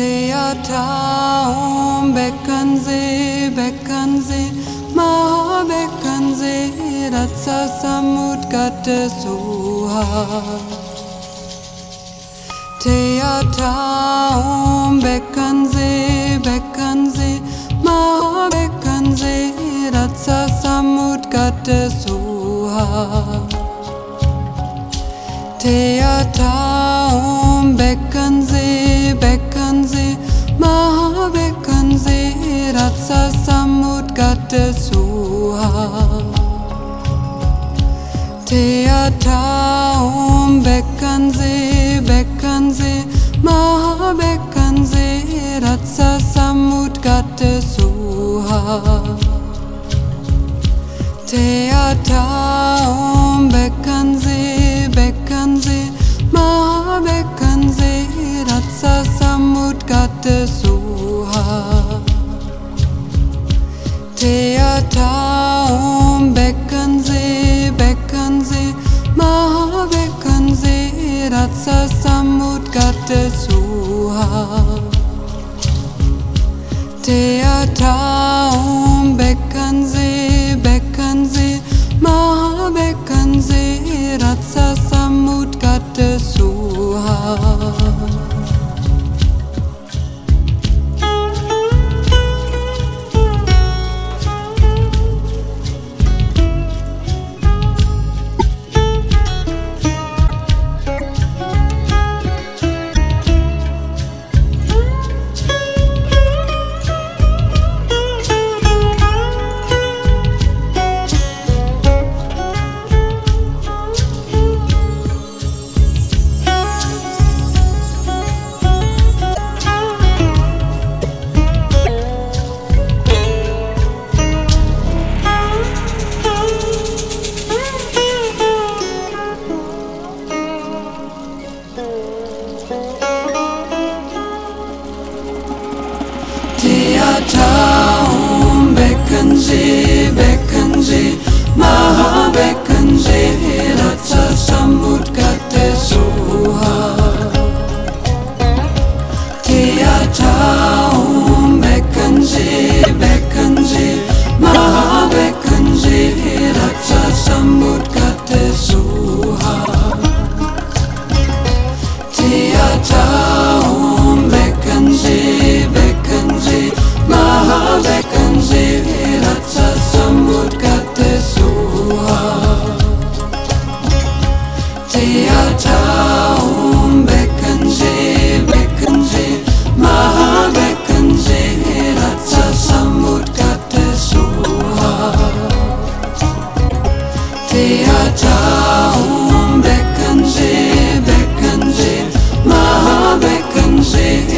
Theater Beckense, Beckense, Mahabeckense, Ratsa Samut Gatte Suha. Theater Beckense, Beckense, Mahabeckense, Ratsa Samut Gatte Suha. Theater Beckense, Beckense, Mahabeckense, Ratsa Samut Gatte Suha. Theater Beckense, Beckense, Mahabeckense, Ratsa Samut Gatte Suha. Theater Beckense, Beckense, Mahabeckense, Ratsa Samut Gatte Suha. Theater Beckense, Beckense, Mahabeckense, Ratsa Samut Gatte Suha. Theater Beckense, Beckense, Mahabeckense, Ratsa Samut Gatte Suha. Theater Beckense, Beckense, Mahabeckense, Ratsa Samut Gatte Suha. Theater Beckense, Beckense, Mahabeckense, Ratsa Samut Gatte Suha. Theater Beckense, Beckense, Mahabeckense, Ratsa Samut Gatte Suha. Theater Beckense, Beckense, Mahabeckense, Ratsa Samut Gatte Suha. Theater Beckense, Beckense, Mahabeckense,